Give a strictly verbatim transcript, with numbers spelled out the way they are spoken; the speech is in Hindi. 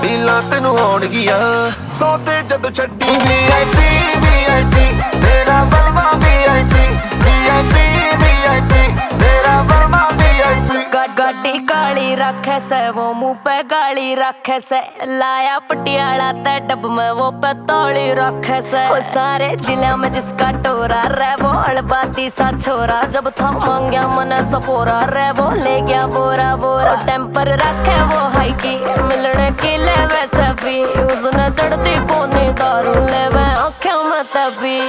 नीला तेनू आउणगियां सोते जदों छड्डी V I P V I P तेरा बलवा V I P V I P V I P तेरा बलवा वी आई पी गाड़ी काली रखे से वो मुंह पे गाली रखे से लाया पटियाला ते डब में वो पतौली रखे से वो सारे जिले में जिसका टोरा रे वो अलबाती सा छोरा जब था मांगया मन सपोरा रे वो ले गया बोरा बोरा टेम्पर रखे वो हाई की मिलने की ले वैसे भी उसने चढ़ती कोनी दारू ले वे आँखें में तभी